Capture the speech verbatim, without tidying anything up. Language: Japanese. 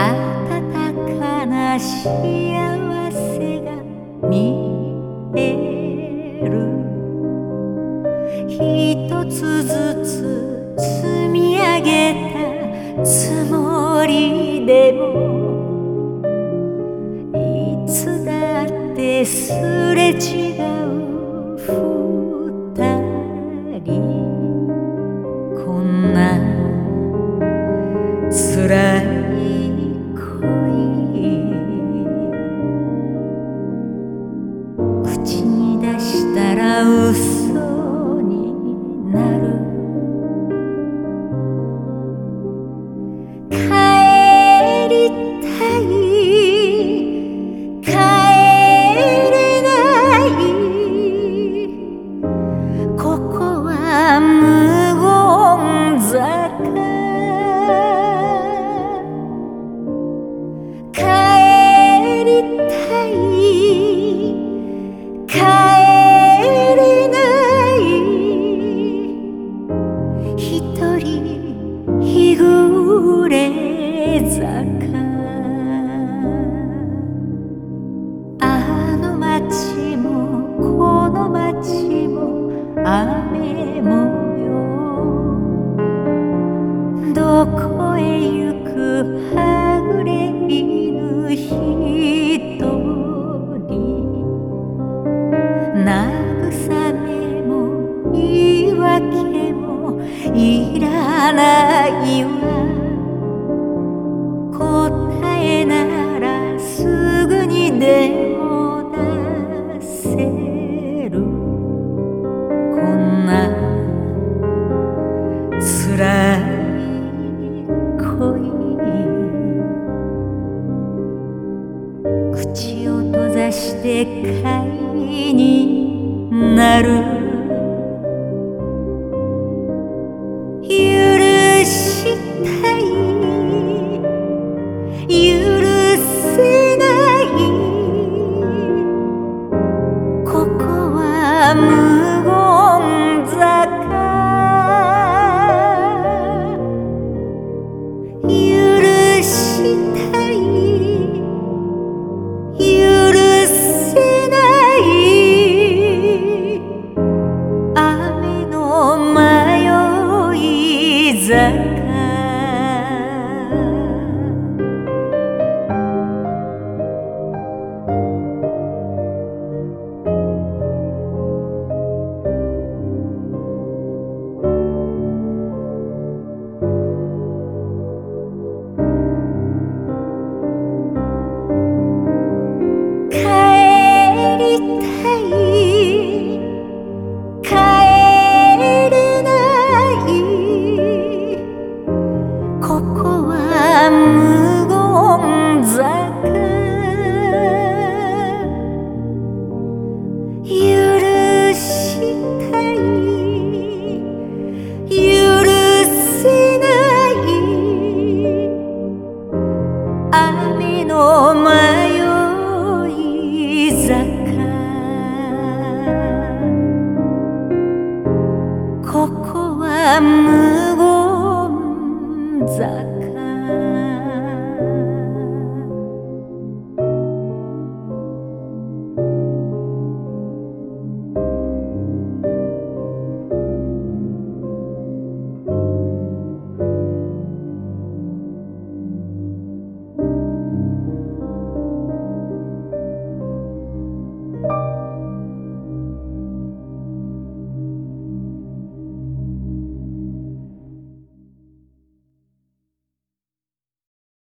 温かな幸せが見える。一つずつ積み上げたつもりでも、いつだってすれ違う二人。こんな辛い恋、口に出したら嘘になる。帰りたい、帰れない、ここは無言坂。帰りたい、帰れない、一人日暮れ坂。あの街もこの街も雨模様、どこへ行くはぐれ犬一人。慰めも言い訳もいらないわ、答えならすぐにでも出せる。こんな辛い恋、口を閉ざして貝になる。許したい、許せない、ここは無言坂。許したい、許せない、雨の迷い坂。帰りたい、帰れない、ここは無言坂。許したい、許せない、雨